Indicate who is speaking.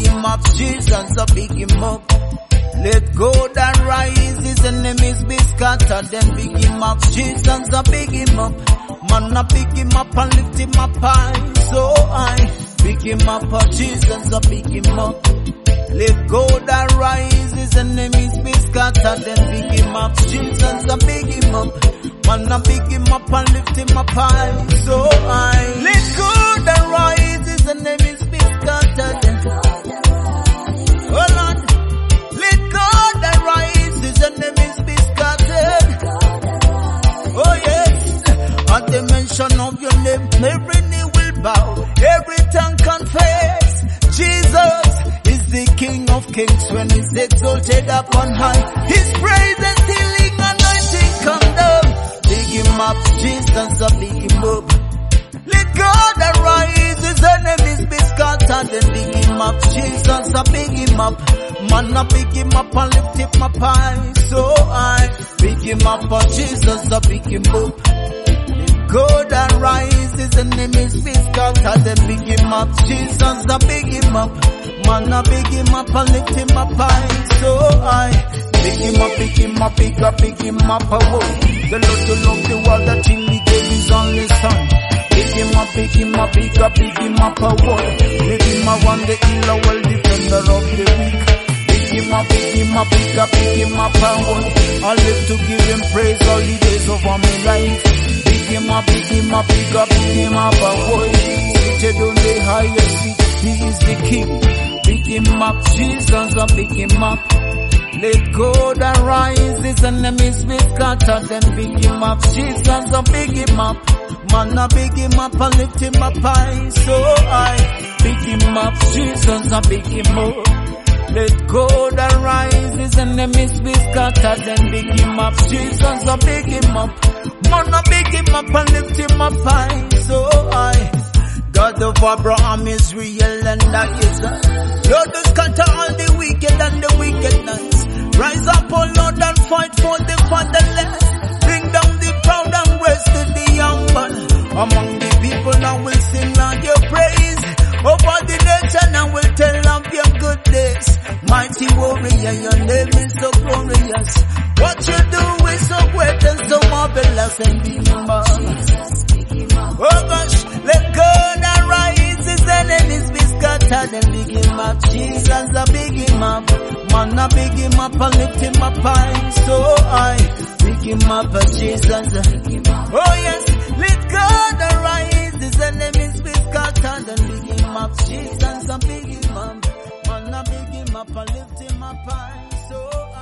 Speaker 1: him up, Jesus, I big him up. Let God arise, his enemies be scattered, then big him up, Jesus, I big him up. Man, I pick him up and lift him up high, so I pick him up, Jesus, I pick him up. Let God arise, his enemies be scattered, then pick him up, Jesus, I pick him up. Man, I pick him up and lift him up high, so I let God arise, his enemies be scattered. Oh Lord, let God arise, his enemies be scattered. Oh yes. At the mention of your name, every knee will bow, every tongue confess. Jesus is the King of Kings when he's exalted upon high. His praise and healing anointing come down. Big him up, Jesus, big him up. Let God arise, his enemies be scattered. Then big him up, Jesus, big him up. Man, I pick him up and lift him up high. So I pick him up, Jesus, big him up. God arise, his enemies be scattered, then pick him up, Jesus, I pick him up. Man, I pick him up and lift him up high. So I pick him up, pick him up, pick him up, oh. The Lord to love the world that he gave his only son. Pick him up, pick him up, pick him up, oh. Let him around the hill, a well defender of the weak. Pick him up, pick him up, pick him up, oh. I live to give him praise all the days of my life. Pick him up, pick him up, pick him up, boy. Seated on the highest seat, he is the king. Pick him up, Jesus, pick him up. Let God arise, his enemies be scattered, then pick him up, Jesus, pick him up. Man, I pick him up and lift him up high, so I pick him up, Jesus, pick him up. Let God arise, his enemies be scattered, then pick him up, Jesus, pick him up. Man, I pick him up and lift him up high, so I God of Abraham is real and that is Lord, to scatter all the wicked and the wickedness. Rise up, oh Lord, and fight for the fatherless. Bring down the proud and rescue the young man. Among the people now will sing out your praise. Over the nation I will tell of your goodness. Mighty warrior, your name is so glorious. What you do is so great and so marvelous and oh gosh, let God arise, his enemies be scattered and big him up, Jesus, big him up. Man, I big him up and lift him up high, so I big him up, Jesus. Oh yes, let God arise, his enemies be scattered and big him up, Jesus, big him up. Man, I big him up and lift him up high, so